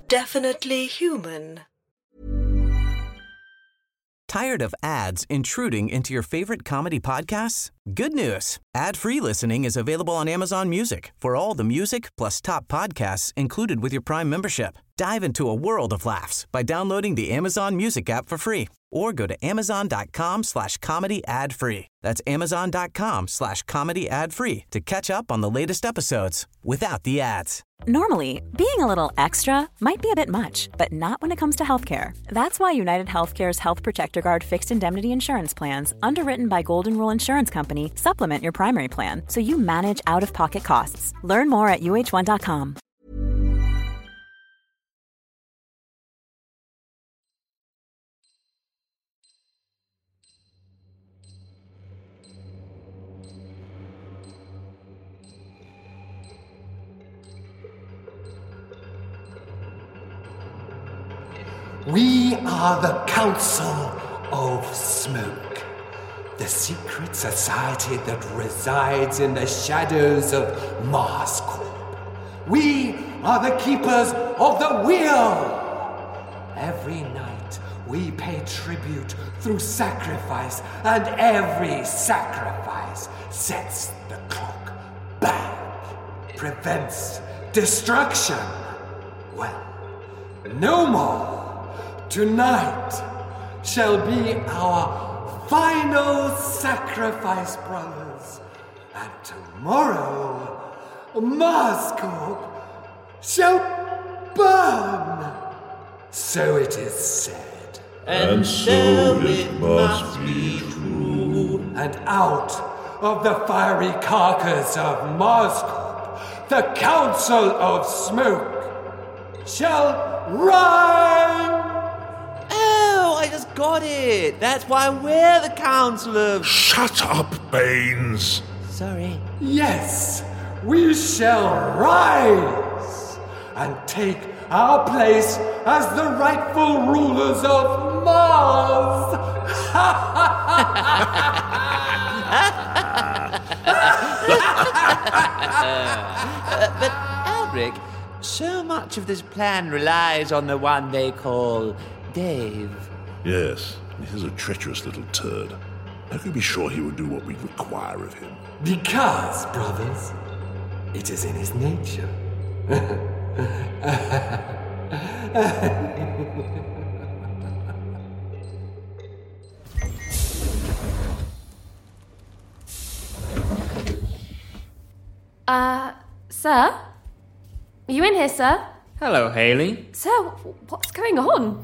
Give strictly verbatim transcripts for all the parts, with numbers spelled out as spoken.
definitely human. Tired of ads intruding into your favorite comedy podcasts? Good news. Ad-free listening is available on Amazon Music for all the music plus top podcasts included with your Prime membership. Dive into a world of laughs by downloading the Amazon Music app for free or go to amazon.com slash comedy ad free. That's amazon.com slash comedy ad free to catch up on the latest episodes without the ads. Normally, being a little extra might be a bit much, but not when it comes to healthcare. That's why United Healthcare's Health Protector Guard fixed indemnity insurance plans, underwritten by Golden Rule Insurance Company, supplement your primary plan so you manage out-of-pocket costs. Learn more at U H one dot com. We are the Council of Smoke, the secret society that resides in the shadows of Mars Corp. We are the keepers of the wheel. Every night we pay tribute through sacrifice, and every sacrifice sets the clock back, prevents destruction. Well, no more. Tonight shall be our final sacrifice, brothers. And tomorrow, Mars Corp shall burn. So it is said. And so it must be true. And out of the fiery carcass of Mars Corp, the Council of Smoke shall rise. Oh, I just got it. That's why we're the Council of... Shut up, Baines. Sorry. Yes, we shall rise and take our place as the rightful rulers of Mars. uh, but, Albrecht, so much of this plan relies on the one they call Dave. Yes, he's a treacherous little turd. How can we be sure he would do what we require of him? Because, brothers, it is in his nature. Uh, sir? Are you in here, sir? Hello, Haley. Sir, what's going on?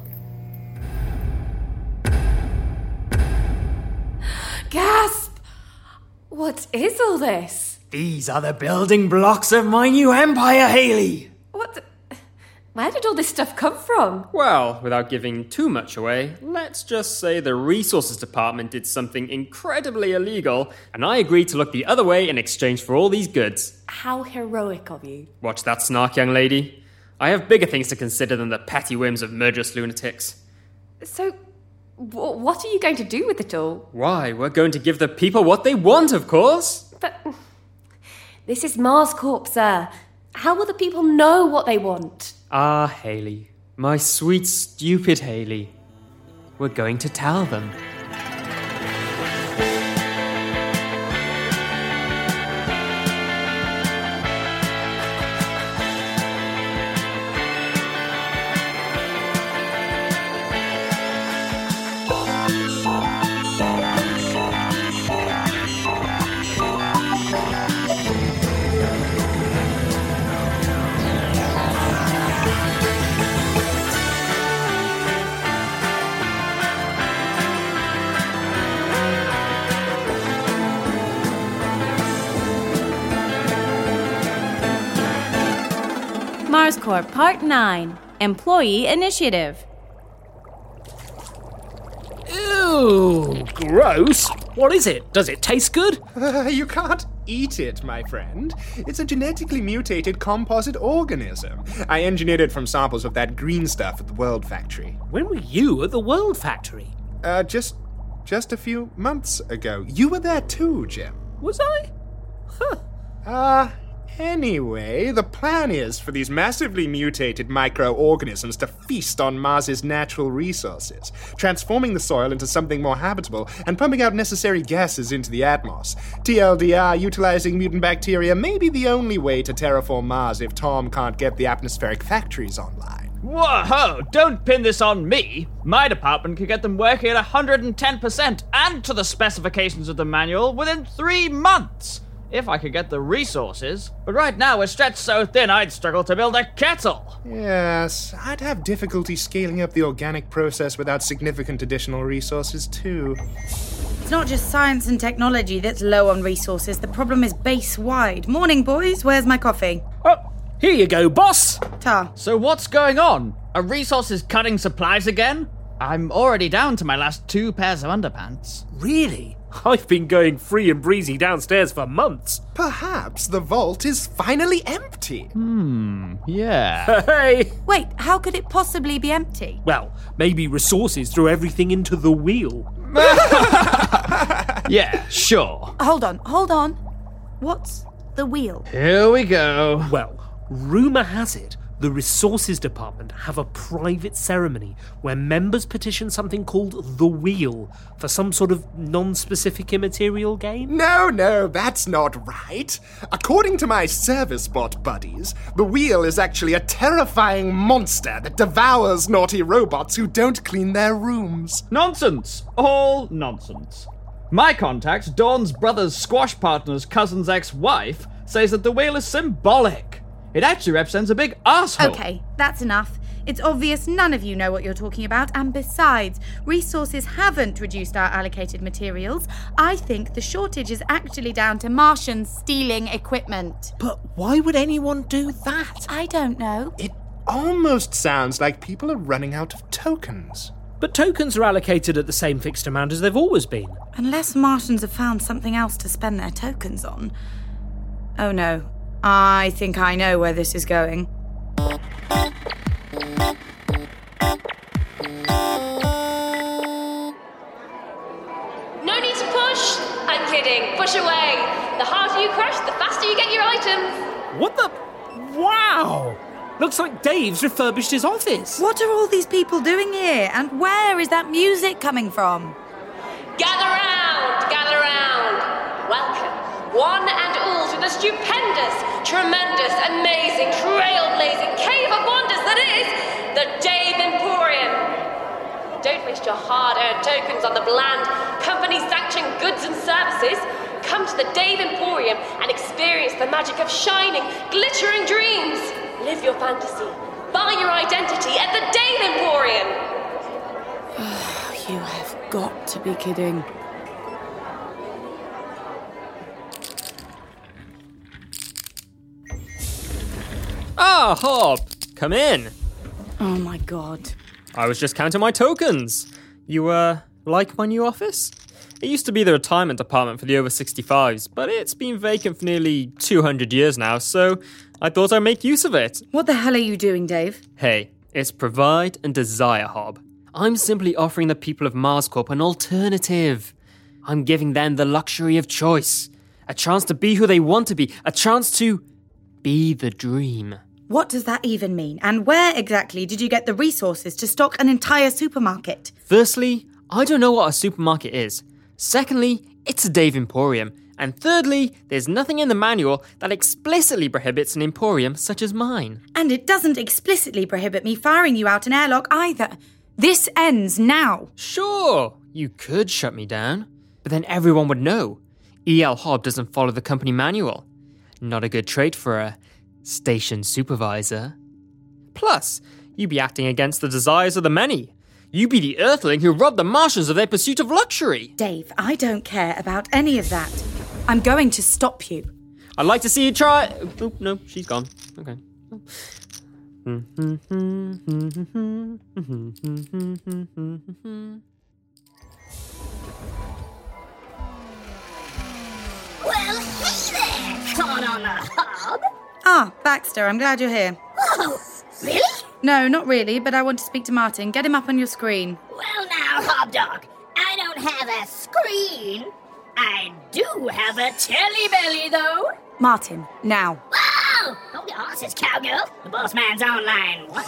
Gasp! What is all this? These are the building blocks of my new empire, Haley! What the... Where did all this stuff come from? Well, without giving too much away, let's just say the resources department did something incredibly illegal, and I agreed to look the other way in exchange for all these goods. How heroic of you. Watch that snark, young lady. I have bigger things to consider than the petty whims of murderous lunatics. So, w- what are you going to do with it all? Why, we're going to give the people what they want, of course. But this is Mars Corp, sir. How will the people know what they want? Ah, Haley. My sweet, stupid Haley. We're going to tell them. Mars Corp Part nine, Employee Initiative. Ew, gross. What is it? Does it taste good? Uh, you can't eat it, my friend. It's a genetically mutated composite organism. I engineered it from samples of that green stuff at the World Factory. When were you at the World Factory? Uh, just, just a few months ago. You were there too, Jim. Was I? Huh. Uh, Anyway, the plan is for these massively mutated microorganisms to feast on Mars's natural resources, transforming the soil into something more habitable and pumping out necessary gases into the atmos. T L D R, utilizing mutant bacteria may be the only way to terraform Mars if Tom can't get the atmospheric factories online. Whoa, don't pin this on me. My department could get them working at one hundred ten percent and to the specifications of the manual within three months. If I could get the resources. But right now we're stretched so thin I'd struggle to build a kettle. Yes, I'd have difficulty scaling up the organic process without significant additional resources too. It's not just science and technology that's low on resources. The problem is base-wide. Morning, boys. Where's my coffee? Oh, here you go, boss. Ta. So what's going on? Are resources cutting supplies again? I'm already down to my last two pairs of underpants. Really? I've been going free and breezy downstairs for months. Perhaps the vault is finally empty. Hmm, yeah. Hey! Wait, how could it possibly be empty? Well, maybe resources threw everything into the wheel. Yeah, sure. Hold on, hold on. What's the wheel? Here we go. Well, rumour has it the resources department have a private ceremony where members petition something called the Wheel for some sort of non-specific immaterial gain. No, no, that's not right. According to my service bot buddies, the Wheel is actually a terrifying monster that devours naughty robots who don't clean their rooms. Nonsense. All nonsense. My contact, Dawn's brother's squash partner's cousin's ex-wife, says that the Wheel is symbolic. It actually represents a big asshole. Okay, that's enough. It's obvious none of you know what you're talking about, and besides, resources haven't reduced our allocated materials. I think the shortage is actually down to Martians stealing equipment. But why would anyone do that? I don't know. It almost sounds like people are running out of tokens. But tokens are allocated at the same fixed amount as they've always been. Unless Martians have found something else to spend their tokens on. Oh no. I think I know where this is going. No need to push. I'm kidding. Push away. The harder you crush, the faster you get your items. What the? Wow! Looks like Dave's refurbished his office. What are all these people doing here? And where is that music coming from? Gather round, gather round. Welcome, one and all, to the stupendous, tremendous, amazing, trailblazing cave of wonders that is the Dave Emporium. Don't waste your hard-earned tokens on the bland, company-sanctioned goods and services. Come to the Dave Emporium and experience the magic of shining, glittering dreams. Live your fantasy. Buy your identity at the Dave Emporium. You have got to be kidding. Ah, Hob! Come in. Oh my god. I was just counting my tokens. You, uh, like my new office? It used to be the retirement department for the over sixty-fives, but it's been vacant for nearly two hundred years now, so I thought I'd make use of it. What the hell are you doing, Dave? Hey, it's provide and desire, Hob. I'm simply offering the people of MarsCorp an alternative. I'm giving them the luxury of choice. A chance to be who they want to be. A chance to be the dream. What does that even mean? And where exactly did you get the resources to stock an entire supermarket? Firstly, I don't know what a supermarket is. Secondly, it's a Dave Emporium. And thirdly, there's nothing in the manual that explicitly prohibits an emporium such as mine. And it doesn't explicitly prohibit me firing you out an airlock either. This ends now. Sure, you could shut me down. But then everyone would know. E L Hob doesn't follow the company manual. Not a good trait for a station supervisor. Plus, you'd be acting against the desires of the many. You'd be the earthling who robbed the Martians of their pursuit of luxury. Dave, I don't care about any of that. I'm going to stop you. I'd like to see you try... Oh, no, she's gone. Okay. Well, hey there, Caught on the Hob. Ah, Baxter, I'm glad you're here. Whoa, really? No, not really, but I want to speak to Martin. Get him up on your screen. Well now, Hobdog, I don't have a screen. I do have a telly belly, though. Martin, now. Ah! your horses, cowgirl. The boss man's online. What?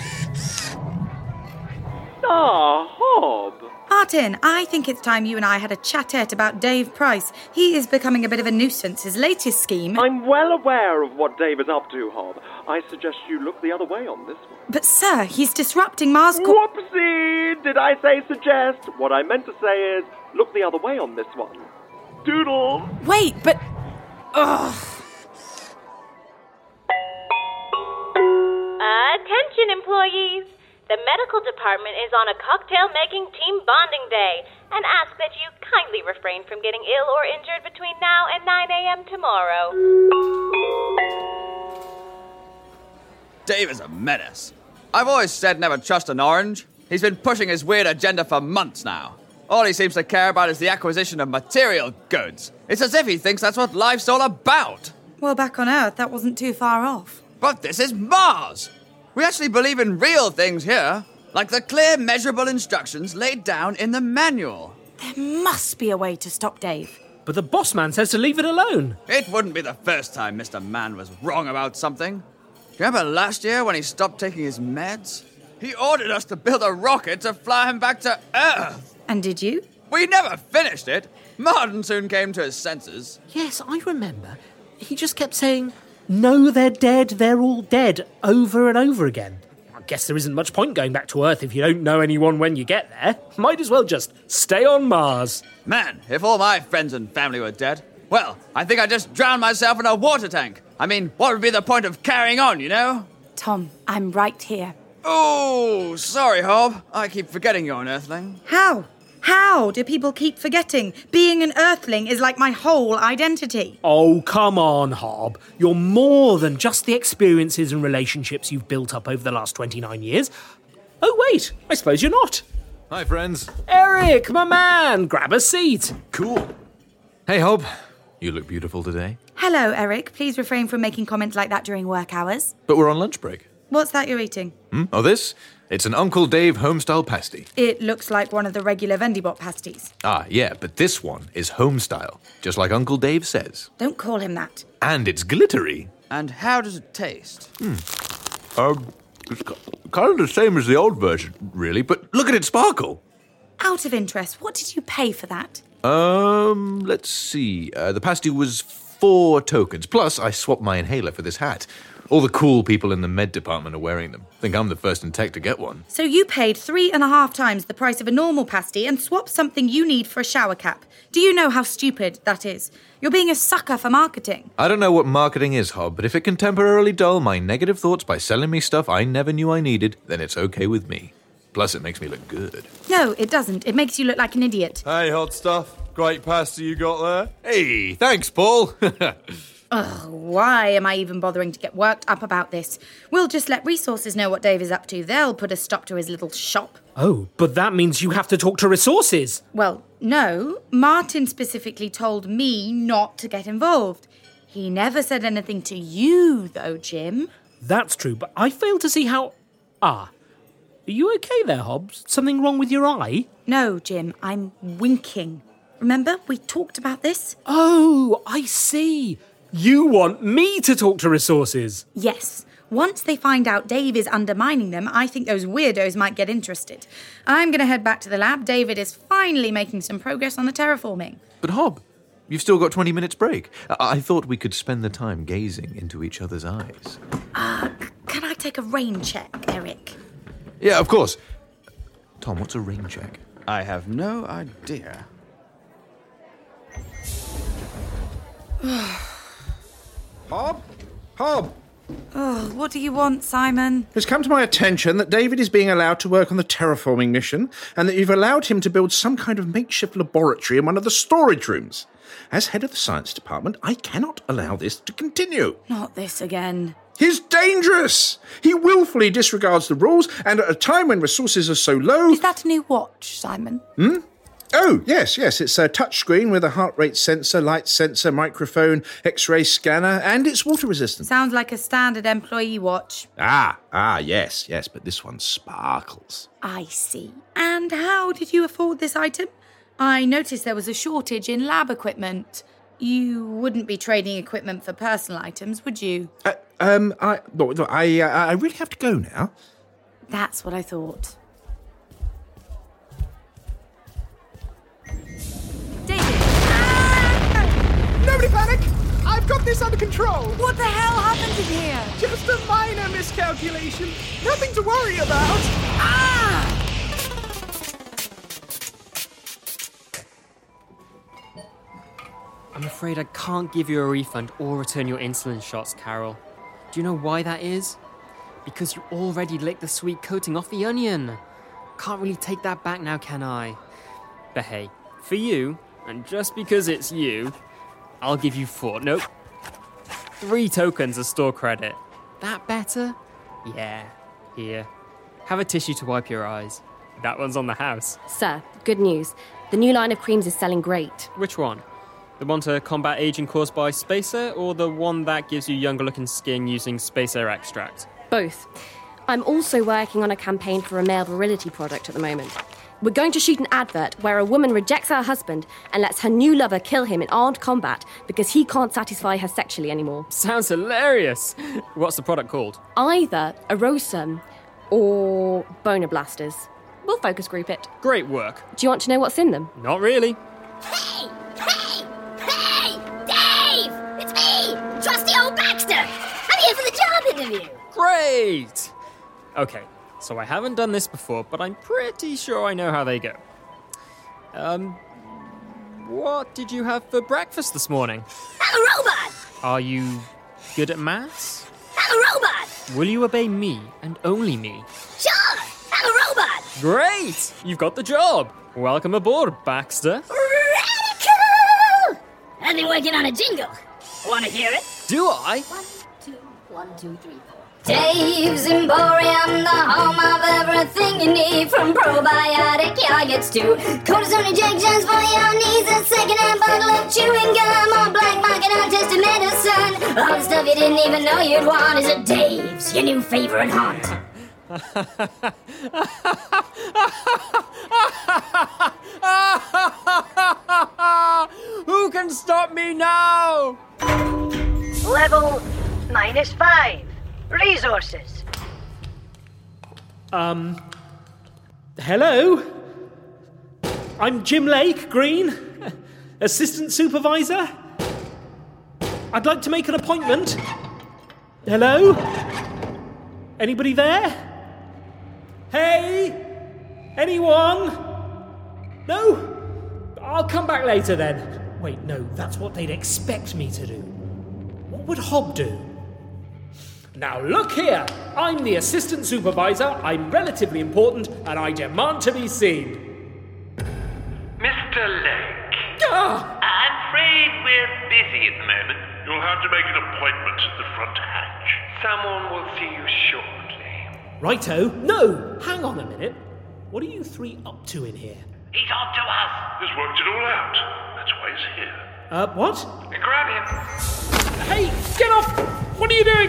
Ah, Hob. Martin, I think it's time you and I had a chat-et about Dave Price. He is becoming a bit of a nuisance. His latest scheme... I'm well aware of what Dave is up to, Hob. I suggest you look the other way on this one. But, sir, he's disrupting Mars... Co- Whoopsie! Did I say suggest? What I meant to say is, look the other way on this one. Doodle! Wait, but... Ugh. Attention, employees! The medical department is on a cocktail-making team bonding day and ask that you kindly refrain from getting ill or injured between now and nine a.m. tomorrow. Dave is a menace. I've always said never trust an orange. He's been pushing his weird agenda for months now. All he seems to care about is the acquisition of material goods. It's as if he thinks that's what life's all about. Well, back on Earth, that wasn't too far off. But this is Mars! We actually believe in real things here, like the clear, measurable instructions laid down in the manual. There must be a way to stop Dave. But the boss man says to leave it alone. It wouldn't be the first time Mister Man was wrong about something. Do you remember last year when he stopped taking his meds? He ordered us to build a rocket to fly him back to Earth. And did you? We never finished it. Martin soon came to his senses. Yes, I remember. He just kept saying, no, they're dead, they're all dead, over and over again. I guess there isn't much point going back to Earth if you don't know anyone when you get there. Might as well just stay on Mars. Man, if all my friends and family were dead, well, I think I'd just drown myself in a water tank. I mean, what would be the point of carrying on, you know? Tom, I'm right here. Oh, sorry, Hob. I keep forgetting you're an Earthling. How? How do people keep forgetting? Being an Earthling is like my whole identity. Oh, come on, Hob. You're more than just the experiences and relationships you've built up over the last twenty-nine years. Oh, wait, I suppose you're not. Hi, friends. Eric, my man, grab a seat. Cool. Hey, Hob. You look beautiful today. Hello, Eric. Please refrain from making comments like that during work hours. But we're on lunch break. What's that you're eating? Hmm? Oh, this? It's an Uncle Dave homestyle pasty. It looks like one of the regular Vendibot pasties. Ah, yeah, but this one is homestyle, just like Uncle Dave says. Don't call him that. And it's glittery. And how does it taste? Hmm. Um, it's kind of the same as the old version, really, but look at it sparkle. Out of interest, what did you pay for that? Um, let's see. Uh, the pasty was four tokens, plus I swapped my inhaler for this hat. All the cool people in the med department are wearing them. Think I'm the first in tech to get one. So you paid three and a half times the price of a normal pasty and swapped something you need for a shower cap. Do you know how stupid that is? You're being a sucker for marketing. I don't know what marketing is, Hob, but if it can temporarily dull my negative thoughts by selling me stuff I never knew I needed, then it's okay with me. Plus, it makes me look good. No, it doesn't. It makes you look like an idiot. Hey, hot stuff. Great pasty you got there. Hey, thanks, Paul. Ugh, why am I even bothering to get worked up about this? We'll just let resources know what Dave is up to. They'll put a stop to his little shop. Oh, but that means you have to talk to resources. Well, no. Martin specifically told me not to get involved. He never said anything to you, though, Jim. That's true, but I fail to see how... Ah, are you okay there, Hobbs? Something wrong with your eye? No, Jim, I'm winking. Remember, we talked about this? Oh, I see. You want me to talk to resources? Yes. Once they find out Dave is undermining them, I think those weirdos might get interested. I'm going to head back to the lab. David is finally making some progress on the terraforming. But Hob, you've still got twenty minutes break. I, I thought we could spend the time gazing into each other's eyes. Uh, can I take a rain check, Eric? Yeah, of course. Tom, what's a rain check? I have no idea. Hob? Hob? Oh, what do you want, Simon? It's come to my attention that David is being allowed to work on the terraforming mission and that you've allowed him to build some kind of makeshift laboratory in one of the storage rooms. As head of the science department, I cannot allow this to continue. Not this again. He's dangerous! He willfully disregards the rules, and at a time when resources are so low... Is that a new watch, Simon? Hmm? Oh, yes, yes. It's a touchscreen with a heart rate sensor, light sensor, microphone, X-ray scanner, and it's water resistant. Sounds like a standard employee watch. Ah, ah, yes, yes, but this one sparkles. I see. And how did you afford this item? I noticed there was a shortage in lab equipment. You wouldn't be trading equipment for personal items, would you? Uh, um, I, look, look, I, uh, I really have to go now. That's what I thought. Nobody panic! I've got this under control! What the hell happened in here? Just a minor miscalculation. Nothing to worry about. Ah! I'm afraid I can't give you a refund or return your insulin shots, Carol. Do you know why that is? Because you already licked the sweet coating off the onion. Can't really take that back now, can I? But hey, for you, and just because it's you, I'll give you four, nope, three tokens of store credit. That better? Yeah, here. Have a tissue to wipe your eyes. That one's on the house. Sir, good news. The new line of creams is selling great. Which one? The one to combat aging caused by Spacer, or the one that gives you younger looking skin using Spacer extract? Both. I'm also working on a campaign for a male virility product at the moment. We're going to shoot an advert where a woman rejects her husband and lets her new lover kill him in armed combat because he can't satisfy her sexually anymore. Sounds hilarious. What's the product called? Either Erosum or Boner Blasters. We'll focus group it. Great work. Do you want to know what's in them? Not really. Hey! Hey! Hey! Dave! It's me! Trusty old Baxter! I'm here for the job interview! Great! Okay, so I haven't done this before, but I'm pretty sure I know how they go. Um, what did you have for breakfast this morning? I'm a robot! Are you good at maths? I'm a robot! Will you obey me and only me? Sure! I'm a robot! Great! You've got the job! Welcome aboard, Baxter. Radical! I've been working on a jingle. Want to hear it? Do I? One, two, one, two, three, four. Dave's Emporium, the home of everything you need, from probiotic yogurts to cortisone injections for your knees, a second-hand bottle of chewing gum, or black market untested medicine. All the stuff you didn't even know you'd want is at Dave's, your new favorite haunt. Who can stop me now? Level minus five. Resources. Um, hello? I'm Jim Lake, Green, Assistant Supervisor. I'd like to make an appointment. Hello? Anybody there? Hey? Anyone? No? I'll come back later then. Wait, no, that's what they'd expect me to do. What would Hob do? Now look here, I'm the assistant supervisor, I'm relatively important, and I demand to be seen. Mister Lake. Ah! I'm afraid we're busy at the moment. You'll have to make an appointment at the front hatch. Someone will see you shortly. Righto, no, hang on a minute. What are you three up to in here? He's on to us. He's worked it all out. That's why he's here. Uh, what? Grab him. Hey, get off! What are you doing?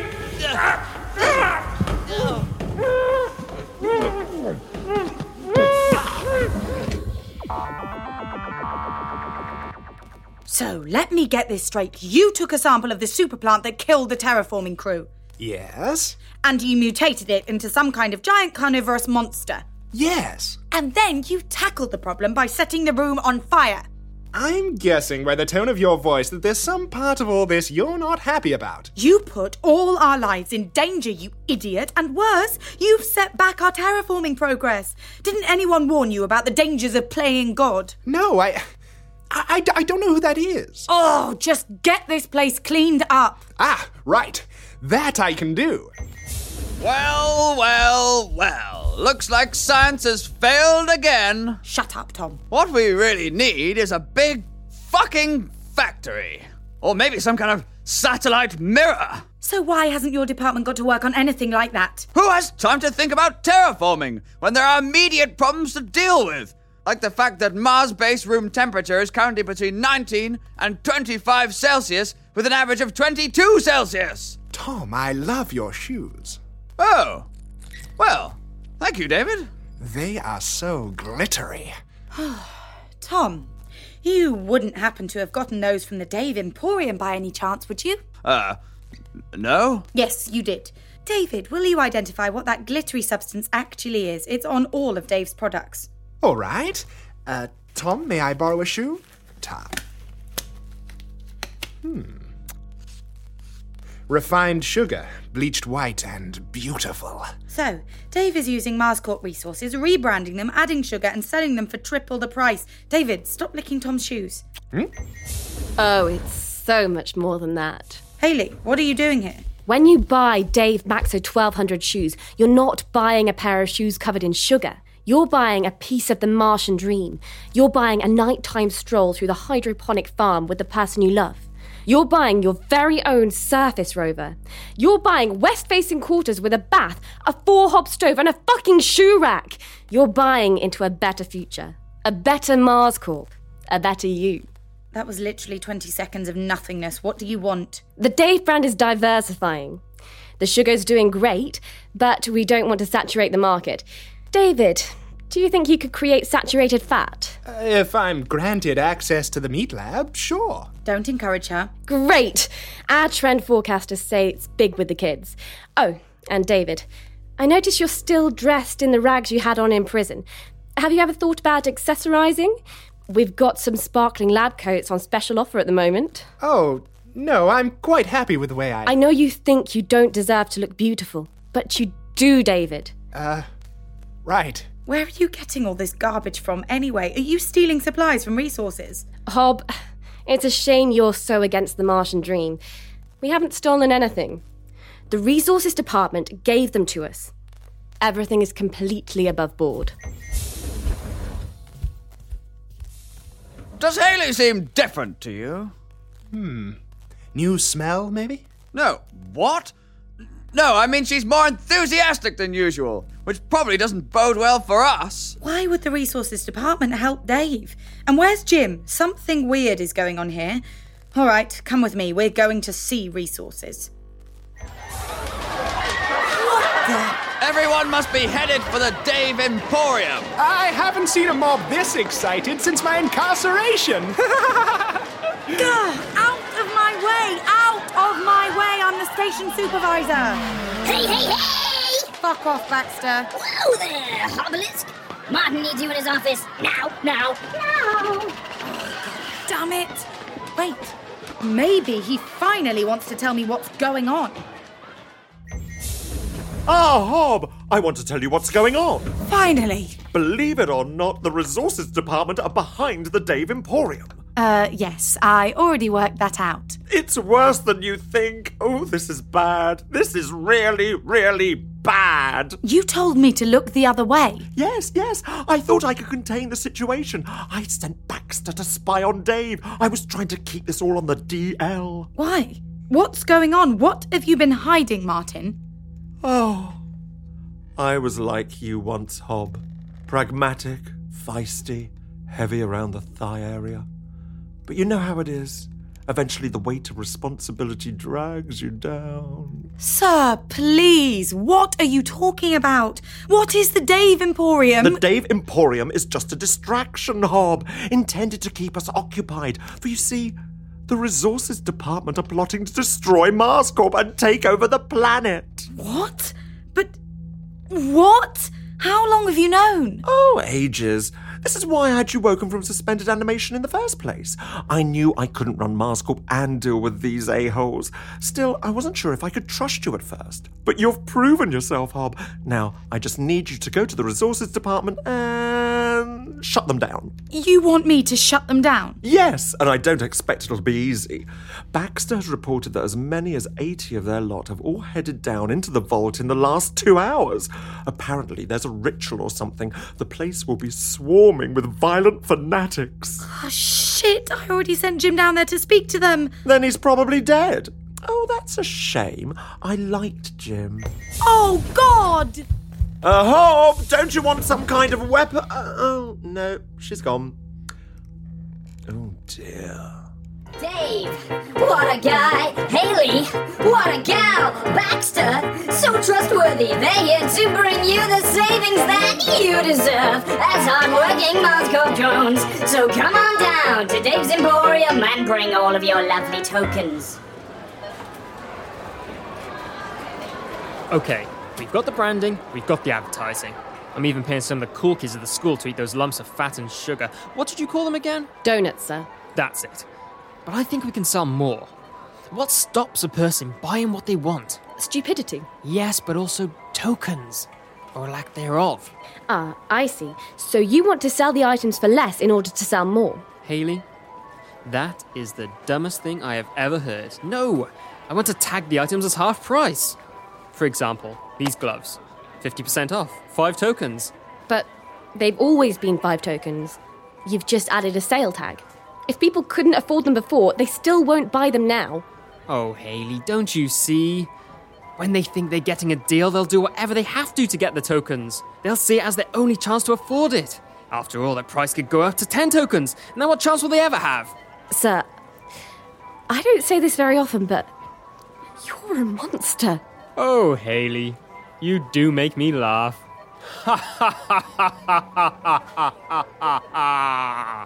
So, let me get this straight. You took a sample of the super plant that killed the terraforming crew. Yes? And you mutated it into some kind of giant carnivorous monster. Yes. And then you tackled the problem by setting the room on fire. I'm guessing by the tone of your voice that there's some part of all this you're not happy about. You put all our lives in danger, you idiot, and worse, you've set back our terraforming progress. Didn't anyone warn you about the dangers of playing God? No, I... I, I don't know who that is. Oh, just get this place cleaned up. Ah, right. That I can do. Well, well, well. Looks like science has failed again. Shut up, Tom. What we really need is a big fucking factory. Or maybe some kind of satellite mirror. So why hasn't your department got to work on anything like that? Who has time to think about terraforming when there are immediate problems to deal with? Like the fact that Mars-based room temperature is currently between nineteen and twenty-five Celsius with an average of twenty-two Celsius. Tom, I love your shoes. Oh. Well, thank you, David. They are so glittery. Tom, you wouldn't happen to have gotten those from the Dave Emporium by any chance, would you? Uh, No? Yes, you did. David, will you identify what that glittery substance actually is? It's on all of Dave's products. All right. Uh, Tom, may I borrow a shoe? Top. Hmm. Refined sugar, bleached white and beautiful. So, Dave is using Mars Corp resources, rebranding them, adding sugar and selling them for triple the price. David, stop licking Tom's shoes. Hmm? Oh, it's so much more than that. Hayley, what are you doing here? When you buy Dave Maxo twelve hundred shoes, you're not buying a pair of shoes covered in sugar. You're buying a piece of the Martian dream. You're buying a nighttime stroll through the hydroponic farm with the person you love. You're buying your very own surface rover. You're buying west-facing quarters with a bath, a four-hob stove, and a fucking shoe rack. You're buying into a better future. A better Mars Corp. A better you. That was literally twenty seconds of nothingness. What do you want? The Dave brand is diversifying. The sugar's doing great, but we don't want to saturate the market. David, do you think you could create saturated fat? Uh, if I'm granted access to the meat lab, sure. Don't encourage her. Great! Our trend forecasters say it's big with the kids. Oh, and David, I notice you're still dressed in the rags you had on in prison. Have you ever thought about accessorizing? We've got some sparkling lab coats on special offer at the moment. Oh, no, I'm quite happy with the way I... I know you think you don't deserve to look beautiful, but you do, David. Uh, right. Where are you getting all this garbage from anyway? Are you stealing supplies from resources? Hob, it's a shame you're so against the Martian dream. We haven't stolen anything. The resources department gave them to us. Everything is completely above board. Does Hayley seem different to you? Hmm. New smell, maybe? No. What? No, I mean she's more enthusiastic than usual, which probably doesn't bode well for us. Why would the resources department help Dave? And where's Jim? Something weird is going on here. All right, come with me. We're going to see resources. What the... Everyone must be headed for the Dave Emporium. I haven't seen a mob this excited since my incarceration. Gah! Out of my way! Out of my way! I'm the station supervisor. Hey, hey, hey! Fuck off, Baxter. Whoa there, Obelisk. Martin needs you in his office. Now, now, now. Damn it. Wait. Maybe he finally wants to tell me what's going on. Ah, Hob! I want to tell you what's going on. Finally. Believe it or not, the resources department are behind the Dave Emporium. Uh, yes, I already worked that out. It's worse than you think. Oh, this is bad. This is really, really bad. You told me to look the other way. Yes, yes. I thought I could contain the situation. I sent Baxter to spy on Dave. I was trying to keep this all on the D L. Why? What's going on? What have you been hiding, Martin? Oh, I was like you once, Hob. Pragmatic, feisty, heavy around the thigh area. But you know how it is. Eventually the weight of responsibility drags you down. Sir, please, what are you talking about? What is the Dave Emporium? The Dave Emporium is just a distraction, Hob, intended to keep us occupied. For you see, the resources department are plotting to destroy Mars Corp and take over the planet. What? But what? How long have you known? Oh, ages. This is why I had you woken from suspended animation in the first place. I knew I couldn't run Mars Corp and deal with these a-holes. Still, I wasn't sure if I could trust you at first. But you've proven yourself, Hob. Now, I just need you to go to the resources department and shut them down. You want me to shut them down? Yes, and I don't expect it'll be easy. Baxter has reported that as many as eighty of their lot have all headed down into the vault in the last two hours. Apparently, there's a ritual or something. The place will be swarming with violent fanatics. Oh, shit. I already sent Jim down there to speak to them. Then he's probably dead. Oh, that's a shame. I liked Jim. Oh, God! Uh, Hob, don't you want some kind of weapon? Uh, oh, no, she's gone. Oh, dear. Dave, what a guy. Hayley, what a gal. Baxter, so trustworthy. They're here to bring you the savings that you deserve as hard-working Mars Corp drones. So come on down to Dave's Emporium and bring all of your lovely tokens. Okay, we've got the branding, we've got the advertising. I'm even paying some of the cool kids at the school to eat those lumps of fat and sugar. What did you call them again? Donuts, sir. That's it. But I think we can sell more. What stops a person buying what they want? Stupidity. Yes, but also tokens. Or lack thereof. Ah, I see. So you want to sell the items for less in order to sell more? Hayley, that is the dumbest thing I have ever heard. No, I want to tag the items as half price. For example, these gloves. fifty percent off. Five tokens. But they've always been five tokens. You've just added a sale tag. If people couldn't afford them before, they still won't buy them now. Oh, Hayley, don't you see? When they think they're getting a deal, they'll do whatever they have to to get the tokens. They'll see it as their only chance to afford it. After all, their price could go up to ten tokens, and then what chance will they ever have? Sir, I don't say this very often, but you're a monster. Oh, Hayley, you do make me laugh. Ha ha ha ha ha ha ha ha ha.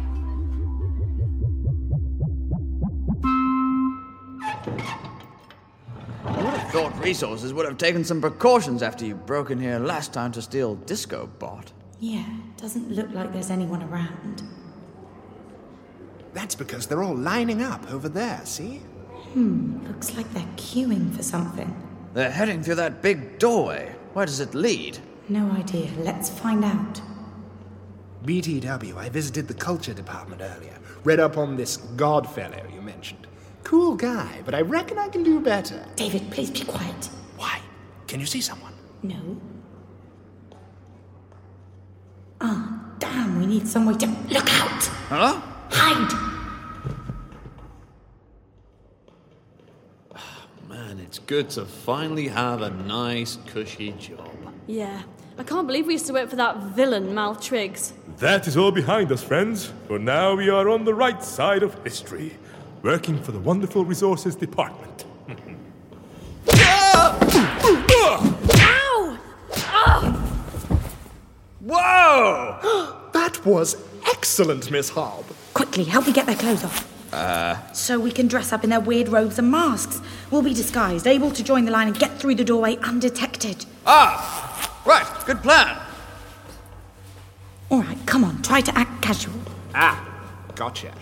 I would have thought resources would have taken some precautions after you broke in here last time to steal Disco Bot. Yeah, doesn't look like there's anyone around. That's because they're all lining up over there, see? Hmm, looks like they're queuing for something. They're heading through that big doorway. Where does it lead? No idea. Let's find out. B T W, I visited the culture department earlier. Read up on this Godfellow you mentioned. Cool guy, but I reckon I can do better. David, please be quiet. Why? Can you see someone? No. Ah, damn, we need some way to... Look out! Huh? Hide! Man, it's good to finally have a nice, cushy job. Yeah, I can't believe we used to work for that villain, Mal Triggs. That is all behind us, friends. For now we are on the right side of history, working for the Wonderful Resources Department. Ow! Oh! Whoa! That was excellent, Miss Hobb. Quickly, help me get their clothes off. Uh... So we can dress up in their weird robes and masks. We'll be disguised, able to join the line and get through the doorway undetected. Ah! Right, good plan. All right, come on, try to act casual. Ah, gotcha.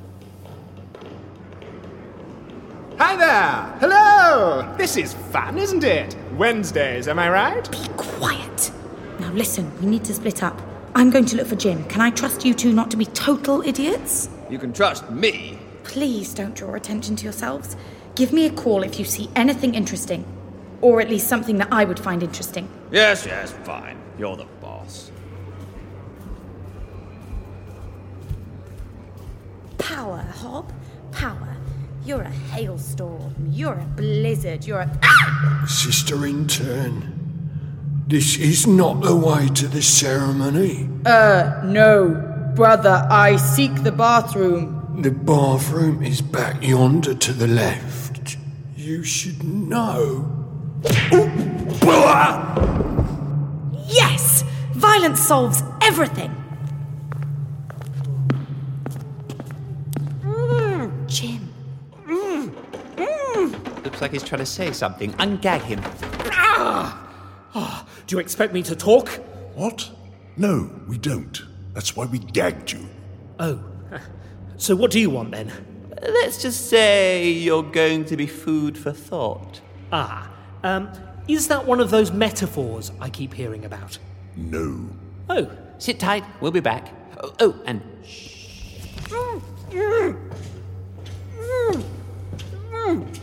Hi there! Hello! This is fun, isn't it? Wednesdays, am I right? Be quiet. Now listen, we need to split up. I'm going to look for Jim. Can I trust you two not to be total idiots? You can trust me. Please don't draw attention to yourselves. Give me a call if you see anything interesting. Or at least something that I would find interesting. Yes, yes, fine. You're the boss. Power, Hob. Power. You're a hailstorm. You're a blizzard. You're a... Sister Intern, this is not the way to the ceremony. Uh, no. Brother, I seek the bathroom. The bathroom is back yonder to the left. You should know. Yes! Violence solves everything! Mm, Jim. Mm, mm. Looks like he's trying to say something. Ungag him. Ah! Oh, do you expect me to talk? What? No, we don't. That's why we gagged you. Oh. So what do you want then? Let's just say you're going to be food for thought. Ah. Um, is that one of those metaphors I keep hearing about? No. Oh. Sit tight. We'll be back. Oh, oh and shh. Mm, mm, mm, mm.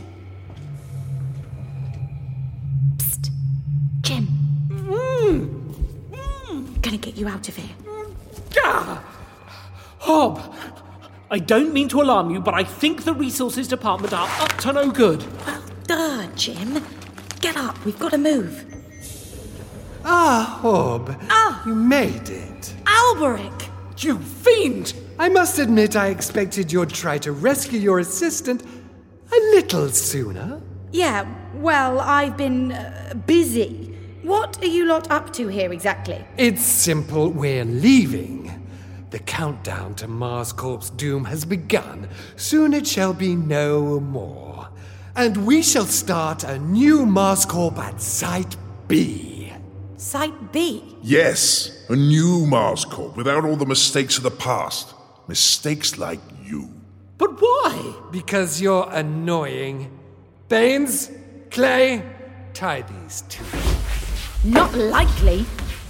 Psst. Jim. Mm, mm. Gonna get you out of here. Ah! Hob! I don't mean to alarm you, but I think the resources department are up to no good. Well, duh, Jim. Get up, we've got to move. Ah, Hob. Ah! You made it. Alberic! You fiend! I must admit I expected you'd try to rescue your assistant a little sooner. Yeah, well, I've been uh, busy. What are you lot up to here exactly? It's simple. We're leaving. The countdown to Mars Corp's doom has begun. Soon it shall be no more. and we shall start a new Mars Corp at Site B. Site B? Yes, a new Mars Corp without all the mistakes of the past. Mistakes like you. But why? Because you're annoying. Baines, Clay, tie these two. Not likely.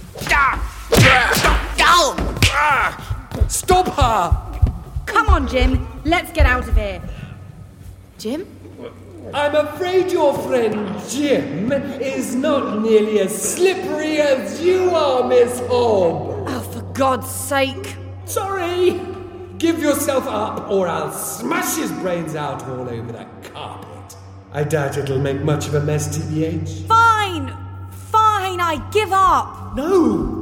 Stop her! Come on, Jim. Let's get out of here. Jim? I'm afraid your friend Jim is not nearly as slippery as you are, Miss Hobb. Oh, for God's sake. Sorry. Give yourself up, or I'll smash his brains out all over that carpet. I doubt it'll make much of a mess, T B H. Fine! Fine, I give up! No!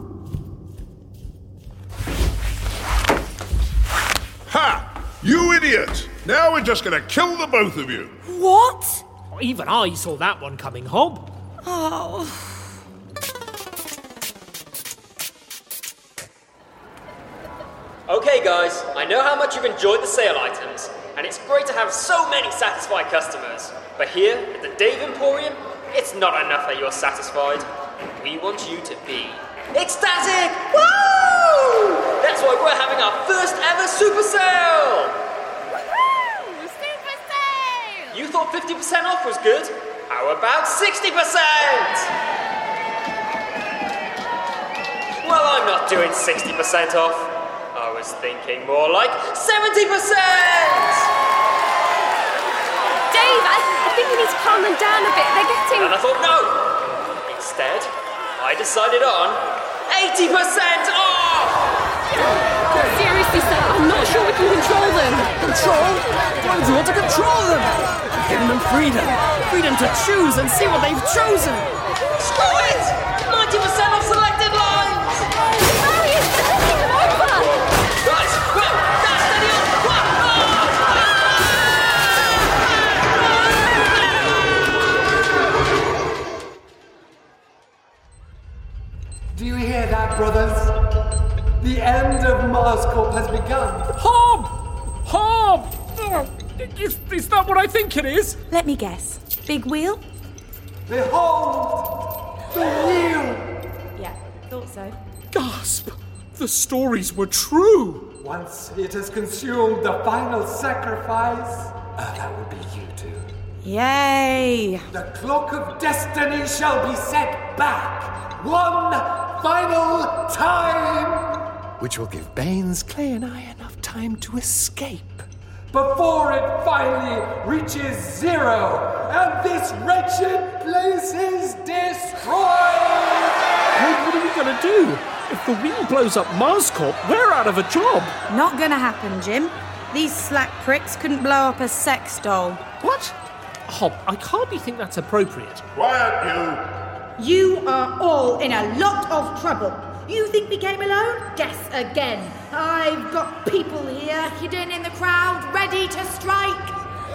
Ha! You idiot! Now we're just gonna kill the both of you. What? Even I saw that one coming, Hob. Oh. Okay guys, I know how much you've enjoyed the sale items, and it's great to have so many satisfied customers. But here, at the Dave Emporium, it's not enough that you're satisfied. We want you to be ecstatic! Woo! That's why we're having our first ever super sale! Woohoo! Super sale! You thought fifty percent off was good? How about sixty percent? Well, I'm not doing sixty percent off. I was thinking more like seventy percent! Dave, I, I think you need to calm them down a bit. They're getting... And I thought, no! Instead, I decided on eighty percent off! Seriously, sir, I'm not sure we can control them. Control? Why do you want to control them? I've given them freedom. Freedom to choose and see what they've chosen. Screw it! ninety percent off selected lines! Hurry, it's taking them over! Right, well, that's the deal! Do you hear that, brothers? The end of Mars Corp has begun. Hob! Hob! Oh, is, is that what I think it is? Let me guess. Big wheel? Behold! The wheel! Yeah, thought so. Gasp! The stories were true! Once it has consumed the final sacrifice, uh, that will be you two. Yay! The clock of destiny shall be set back one final time! Which will give Baines, Clay, and I enough time to escape before it finally reaches zero and this wretched place is destroyed! Hey, what are we gonna do? If the wheel blows up Mars Corp, we're out of a job! Not gonna happen, Jim. These slack pricks couldn't blow up a sex doll. What? Hob, I hardly think that's appropriate. Quiet, you! You are all in a lot of trouble. You think we came alone? Guess again. I've got people here, hidden in the crowd, ready to strike.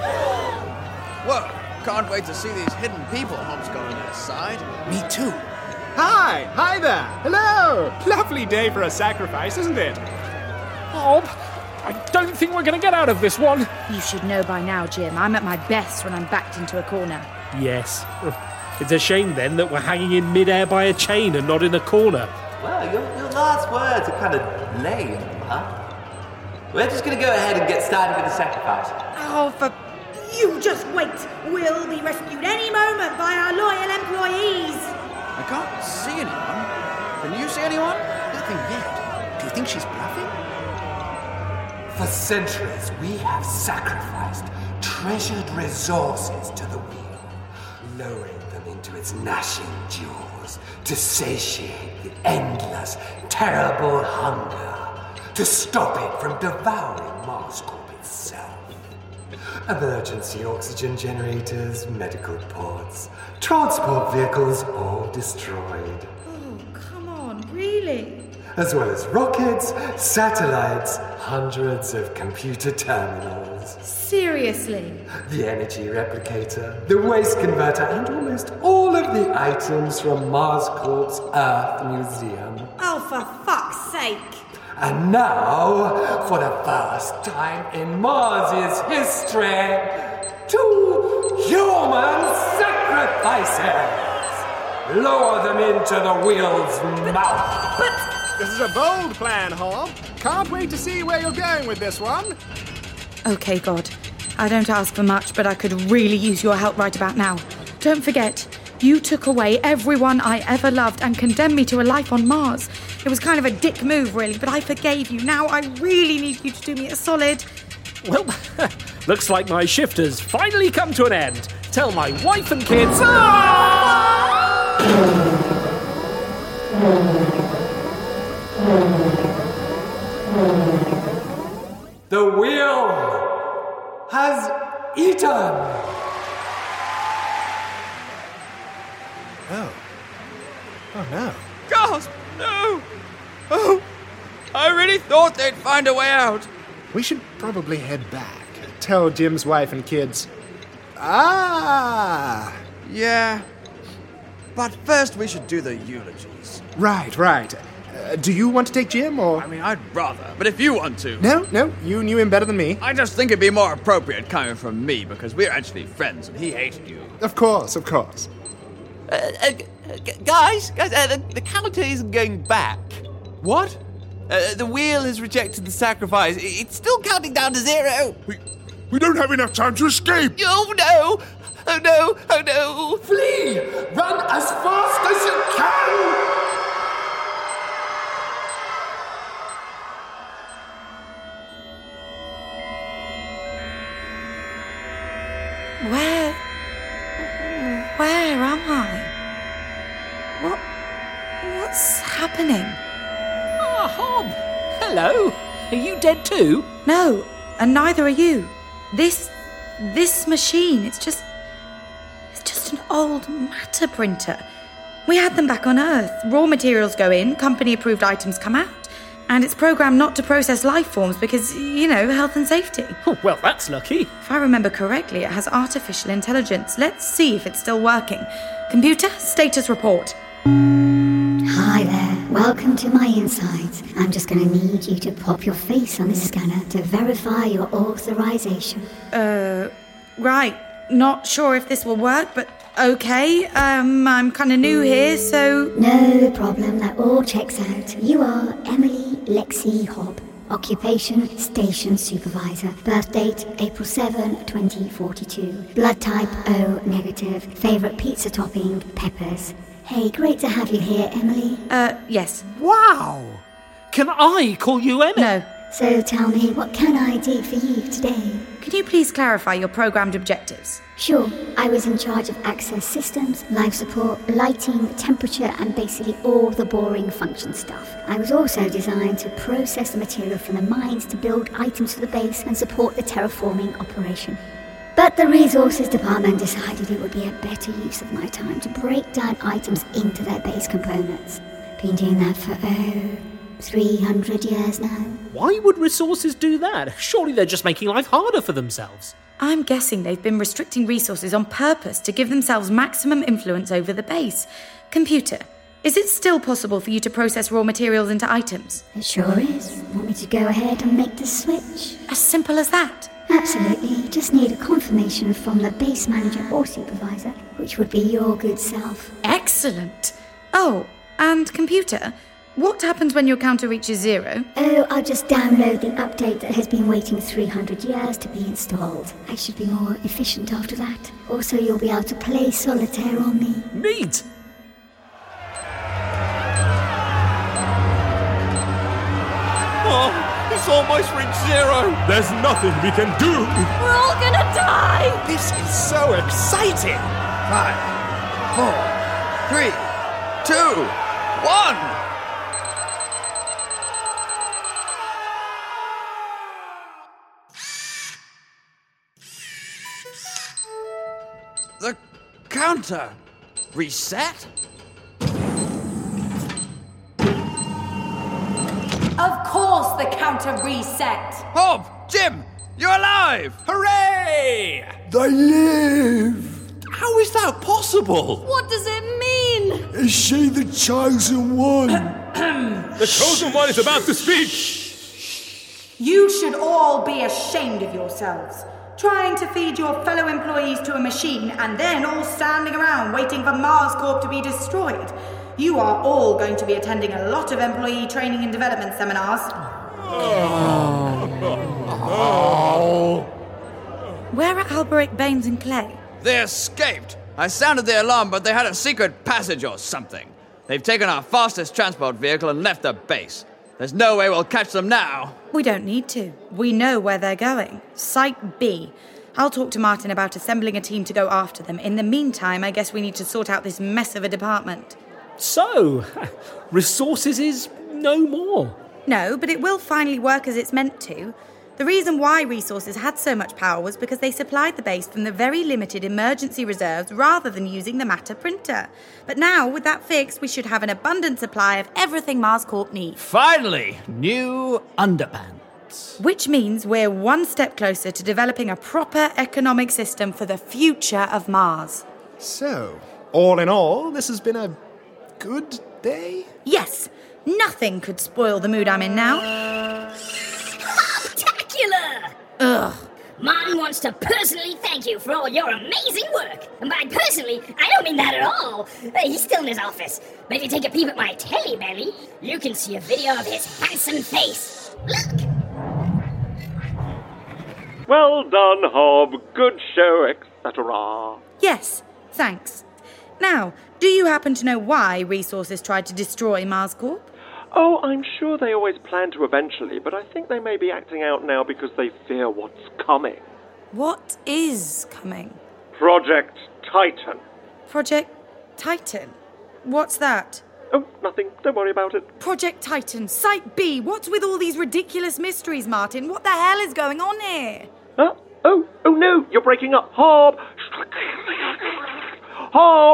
Whoa, can't wait to see these hidden people Hob's got on his side. Me too. Hi, hi there. Hello. Lovely day for a sacrifice, isn't it? Hob, I don't think we're going to get out of this one. You should know by now, Jim. I'm at my best when I'm backed into a corner. Yes. It's a shame then that we're hanging in midair by a chain and not in a corner. Well, your, your last words are kind of lame, huh? We're just going to go ahead and get started with the sacrifice. Oh, for... You just wait. We'll be rescued any moment by our loyal employees. I can't see anyone. Can you see anyone? Nothing yet. Do you think she's bluffing? For centuries, we have sacrificed treasured resources to the wheel, lowering them into its gnashing jaws to satiate the endless, terrible hunger, to stop it from devouring Mars Corp itself. Emergency oxygen generators, medical ports, transport vehicles all destroyed. Oh, come on, really? As well as rockets, satellites, hundreds of computer terminals. Seriously? The energy replicator, the waste converter, and almost all of the items from Mars Corp's Earth Museum. Oh, for fuck's sake. And now, for the first time in Mars's history, two human sacrifices! Lower them into the wheel's mouth. But this is a bold plan, Hob. Can't wait to see where you're going with this one. Okay, God. I don't ask for much, but I could really use your help right about now. Don't forget, you took away everyone I ever loved and condemned me to a life on Mars. It was kind of a dick move, really, but I forgave you. Now I really need you to do me a solid. Well, looks like my shift has finally come to an end. Tell my wife and kids... Ah! The wheel has eaten. Oh. Oh, no. Gasp! No! Oh! I really thought they'd find a way out. We should probably head back. Tell Jim's wife and kids. Ah! Yeah. But first we should do the eulogies. Right, right. Uh, do you want to take Jim, or...? I mean, I'd rather, but if you want to... No, no, you knew him better than me. I just think it'd be more appropriate coming from me, because we're actually friends and he hated you. Of course, of course. Uh, uh, g- guys, guys, uh, the, the counter isn't going back. What? Uh, the wheel has rejected the sacrifice. It's still counting down to zero. We, we don't have enough time to escape. Oh, no. Oh, no. Oh, no. Flee! Run as fast as you can! Where... Where am I? What... What's happening? Ah, Hob! Hello! Are you dead too? No, and neither are you. This... This machine, it's just... It's just an old matter printer. We had them back on Earth. Raw materials go in, company-approved items come out. And it's programmed not to process life forms because, you know, health and safety. Oh, well, that's lucky. If I remember correctly, it has artificial intelligence. Let's see if it's still working. Computer, status report. Hi there. Welcome to my insides. I'm just going to need you to pop your face on this scanner to verify your authorization. Uh, right. Not sure if this will work, but okay. Um, I'm kind of new here, so... No problem. That all checks out. You are Emily Lexi Hob. Occupation, station supervisor. Birth date, April seventh, twenty forty-two. Blood type, O negative. Favourite pizza topping, peppers. Hey, great to have you here, Emily. Uh, yes. Wow! Can I call you Emily? No. So tell me, what can I do for you today? Can you please clarify your programmed objectives? Sure. I was in charge of access systems, life support, lighting, temperature, and basically all the boring function stuff. I was also designed to process the material from the mines to build items for the base and support the terraforming operation. But the resources department decided it would be a better use of my time to break down items into their base components. Been doing that for, oh, three hundred years now. Why would resources do that? Surely they're just making life harder for themselves. I'm guessing they've been restricting resources on purpose to give themselves maximum influence over the base. Computer, is it still possible for you to process raw materials into items? It sure is. Want me to go ahead and make the switch? As simple as that? Absolutely. Just need a confirmation from the base manager or supervisor, which would be your good self. Excellent. Oh, and computer, what happens when your counter reaches zero? Oh, I'll just download the update that has been waiting three hundred years to be installed. I should be more efficient after that. Also, you'll be able to play solitaire on me. Neat! Oh, it's almost reached zero. There's nothing we can do. We're all gonna die! This is so exciting! Five, four, three, two, one. The counter reset? Of course the counter reset! Hob! Jim! You're alive! Hooray! They live! How is that possible? What does it mean? Is she the chosen one? The chosen one is about to speak! You should all be ashamed of yourselves. Trying to feed your fellow employees to a machine and then all standing around waiting for Mars Corp to be destroyed. You are all going to be attending a lot of employee training and development seminars. Oh. Where are Alberic, Baines and Clay? They escaped. I sounded the alarm, but they had a secret passage or something. They've taken our fastest transport vehicle and left the base. There's no way we'll catch them now. We don't need to. We know where they're going. Site B. I'll talk to Martin about assembling a team to go after them. In the meantime, I guess we need to sort out this mess of a department. So, resources is no more. No, but it will finally work as it's meant to. The reason why Resources had so much power was because they supplied the base from the very limited emergency reserves rather than using the matter printer. But now, with that fixed, we should have an abundant supply of everything Mars Corp needs. Finally, new underpants. Which means we're one step closer to developing a proper economic system for the future of Mars. So, all in all, this has been a good day? Yes. Nothing could spoil the mood I'm in now. Spectacular! Ugh. Martin wants to personally thank you for all your amazing work. And by personally, I don't mean that at all. Uh, he's still in his office. But if you take a peep at my telly belly, you can see a video of his handsome face. Look! Well done, Hob. Good show, et cetera. Yes, thanks. Now, do you happen to know why Resources tried to destroy Mars Corp? Oh, I'm sure they always plan to eventually, but I think they may be acting out now because they fear what's coming. What is coming? Project Titan. Project Titan? What's that? Oh, nothing. Don't worry about it. Project Titan, Site B. What's with all these ridiculous mysteries, Martin? What the hell is going on here? Huh? Oh, oh no, you're breaking up. Hob! Hob!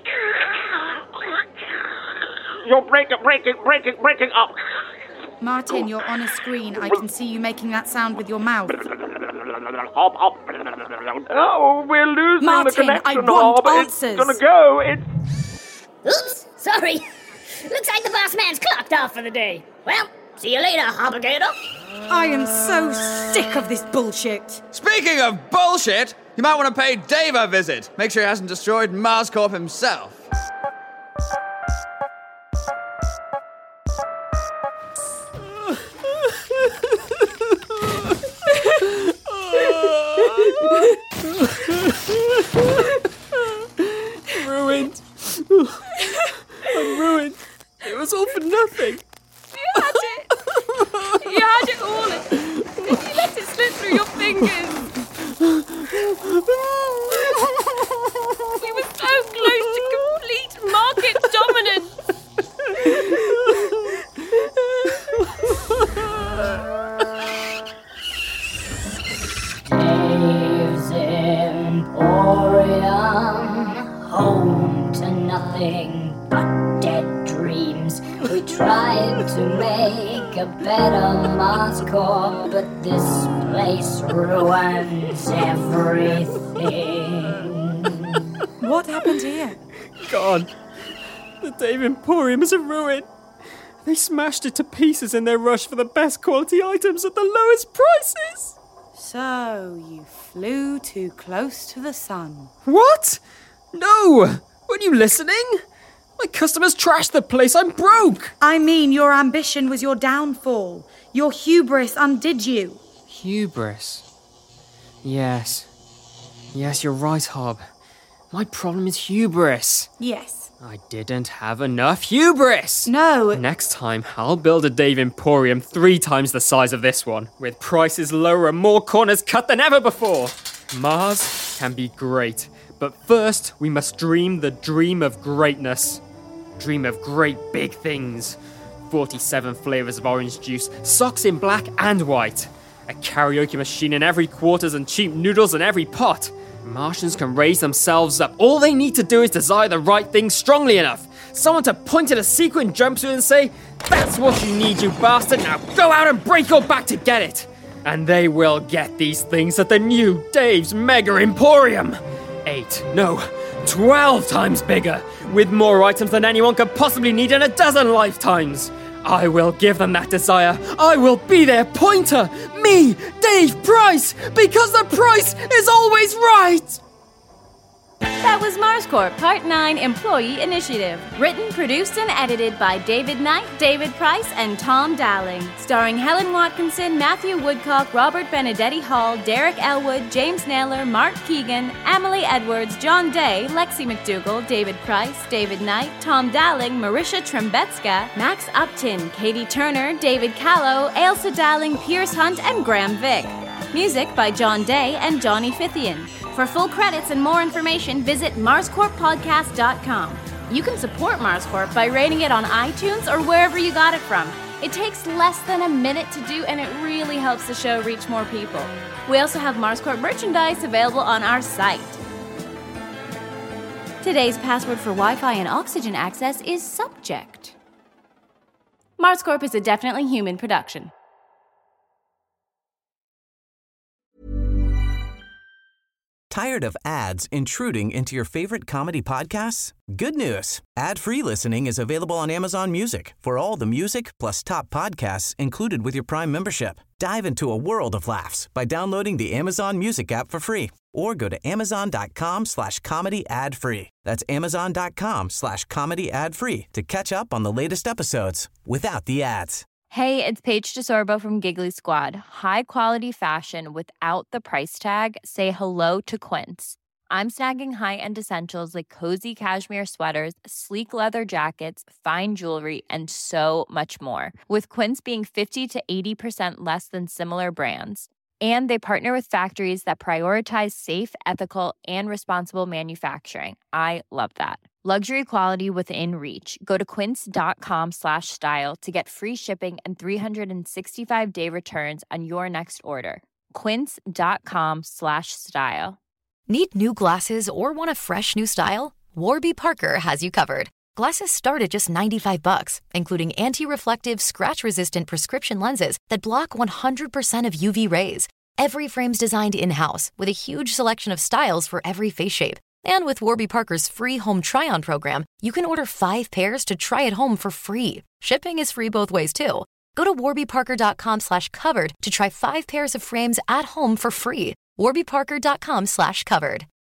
You're breaking, breaking, breaking, breaking up. Martin, you're on a screen. I can see you making that sound with your mouth. Hob, Hob. Oh, we're losing Martin, the connection, I want Hob. answers. It's gonna go. It's... Oops, sorry. Looks like the boss man's clocked off for the day. Well, see you later, Obligator. I am so sick of this bullshit. Speaking of bullshit, you might want to pay Dave a visit. Make sure he hasn't destroyed Mars Corp himself. Ruined. I'm ruined. It was all for nothing. You had it. You had it all. And then you let it slip through your fingers. You were so close to complete market dominance. Dave's Emporium, home to nothing but dead dreams. We tried to make a better Mars Corp, but this place ruins everything. What happened here? Gone. The Dave Emporium is a ruin. They smashed it to pieces in their rush for the best quality items at the lowest prices. So, you flew too close to the sun. What? No! Weren't you listening? My customers trashed the place. I'm broke. I mean, your ambition was your downfall. Your hubris undid you. Hubris. Yes. Yes, you're right, Hob. My problem is hubris. Yes. I didn't have enough hubris. No. Next time, I'll build a Dave Emporium three times the size of this one, with prices lower and more corners cut than ever before. Mars can be great, but first we must dream the dream of greatness. Dream of great big things. forty-seven flavors of orange juice, socks in black and white. A karaoke machine in every quarters and cheap noodles in every pot. Martians can raise themselves up. All they need to do is desire the right thing strongly enough. Someone to point at a sequin jumpsuit and say, "That's what you need, you bastard. Now go out and break your back to get it." And they will get these things at the new Dave's Mega Emporium. Eight, no, twelve times bigger, with more items than anyone could possibly need in a dozen lifetimes. I will give them that desire. I will be their pointer. Me, Dave Price, because the price is always right. That was MarsCorp Part nine Employee Initiative. Written, produced, and edited by David Knight, David Price, and Tom Dowling. Starring Helen Watkinson, Matthew Woodcock, Robert Benedetti Hall, Derek Elwood, James Naylor, Mark Keegan, Emily Edwards, John Day, Lexi McDougall, David Price, David Knight, Tom Dowling, Marisha Trembetska, Max Upton, Katie Turner, David Callow, Ailsa Dowling, Pierce Hunt, and Graham Vick. Music by John Day and Johnny Fithian. For full credits and more information, visit mars corp podcast dot com. You can support MarsCorp by rating it on iTunes or wherever you got it from. It takes less than a minute to do, and it really helps the show reach more people. We also have MarsCorp merchandise available on our site. Today's password for Wi-Fi and oxygen access is subject. MarsCorp is a definitely human production. Tired of ads intruding into your favorite comedy podcasts? Good news. Ad-free listening is available on Amazon Music for all the music plus top podcasts included with your Prime membership. Dive into a world of laughs by downloading the Amazon Music app for free or go to amazon.com slash comedy ad free. That's amazon.com slash comedy ad free to catch up on the latest episodes without the ads. Hey, it's Paige DeSorbo from Giggly Squad. High quality fashion without the price tag. Say hello to Quince. I'm snagging high-end essentials like cozy cashmere sweaters, sleek leather jackets, fine jewelry, and so much more. With Quince being fifty to eighty percent less than similar brands. And they partner with factories that prioritize safe, ethical, and responsible manufacturing. I love that. Luxury quality within reach. Go to quince.com slash style to get free shipping and three sixty-five day returns on your next order. Quince.com slash style. Need new glasses or want a fresh new style? Warby Parker has you covered. Glasses start at just ninety-five bucks, including anti-reflective, scratch-resistant prescription lenses that block one hundred percent of U V rays. Every frame's designed in-house with a huge selection of styles for every face shape. And with Warby Parker's free home try-on program, you can order five pairs to try at home for free. Shipping is free both ways, too. Go to warbyparker.com slash covered to try five pairs of frames at home for free. warbyparker.com slash covered.